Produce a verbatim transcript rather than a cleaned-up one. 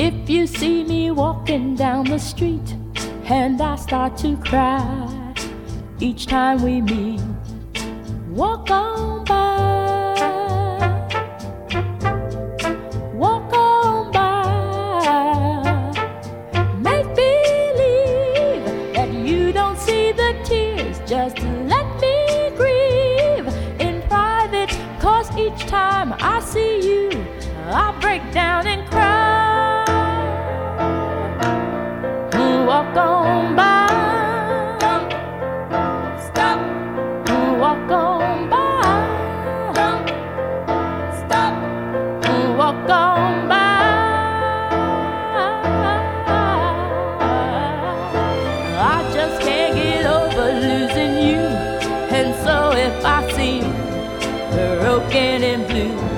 If you see me walking down the street and I start to cry each time we meet, walk on by, walk on by. Make believe that you don't see the tears, just let me grieve in private, 'cause each time I see you I break down and cry. Walk on by, stop, walk on by, stop, walk on by. I just can't get over losing you, and so if I seem broken and blue,